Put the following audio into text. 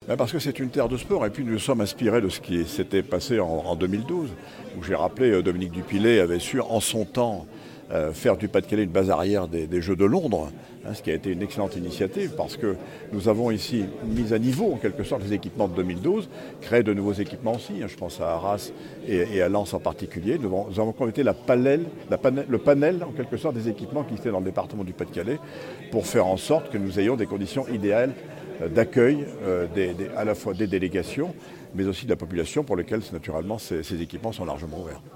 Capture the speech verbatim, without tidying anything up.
Ben parce que c'est une terre de sport et puis nous nous sommes inspirés de ce qui s'était passé en, en deux mille douze, où j'ai rappelé euh, Dominique Dupilet avait su en son temps euh, faire du Pas-de-Calais une base arrière des, des Jeux de Londres, hein, ce qui a été une excellente initiative parce que nous avons ici mis à niveau en quelque sorte les équipements de deux mille douze, créé de nouveaux équipements aussi, hein, je pense à Arras et, et à Lens en particulier. Nous avons, nous avons complété la palelle, la panel, le panel en quelque sorte des équipements qui étaient dans le département du Pas-de-Calais pour faire en sorte que nous ayons des conditions idéales d'accueil euh, des, des, à la fois des délégations, mais aussi de la population pour lesquelles naturellement ces, ces équipements sont largement ouverts.